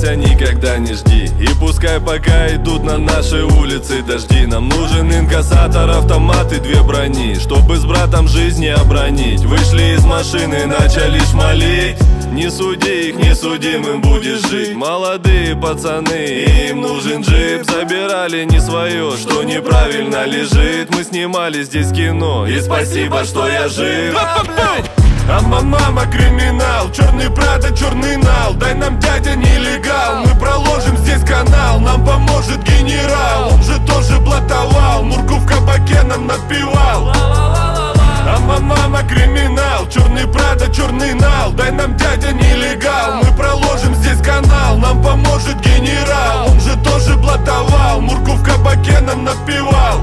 дядя, никогда не жди. И пускай пока идут на нашей улице дожди, нам нужен инкассатор, автомат и 2 брони, чтобы с братом жизни обронить. Вышли из машины, начали шмалить. Не суди их, не судимым будешь жить. Молодые пацаны, им нужен джип. Забирали не свое, что неправильно лежит. Мы снимали здесь кино, и спасибо, что я жив. А мама криминал, черный Прадо, черный нал. Дай нам, дядя, нелегал, мы проложим здесь канал. Нам поможет генерал, он же тоже блатовал. Мурку в кабаке нам напевал. А мама криминал, черный Прадо, черный нал. Дай нам, дядя, нелегал, мы проложим здесь канал. Нам поможет генерал, он же тоже блатовал. Мурку в кабаке нам напевал.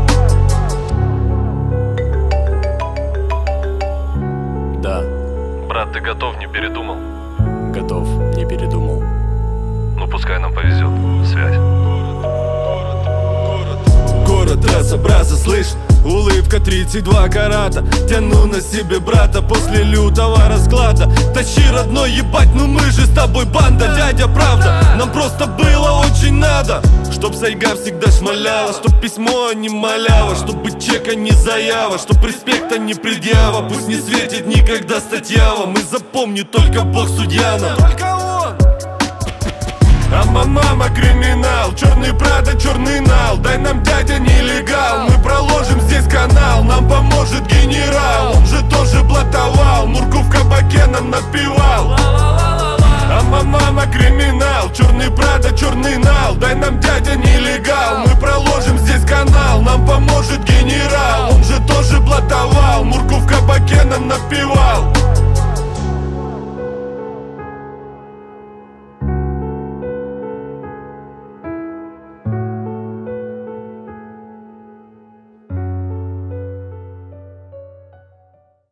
Да. Брат, ты готов, не передумал? Готов, не передумал. Ну пускай нам повезет. Связь. Город, трасса, браза, слышь? Улыбка 32 карата. Тяну на себе брата после лютого расклада. Тащи, родной, ебать, ну мы же с тобой банда. Дядя, правда, нам просто было очень надо. Чтоб сайга всегда шмаляла, чтоб письмо не малява, чтобы чека не заява, чтоб респекта не предъява. Пусть не светит никогда статья вам, и запомни, только Бог судья нам. Только он! А мама криминал, черный Прадо, черный нал. Дай нам, дядя, нелегал, мы проложим здесь канал. Нам поможет генерал, он же тоже блатовал. Мурку в кабаке нам напевал. А мама криминал, черный Прадо, черный нал. Дай нам, дядя, нелегал,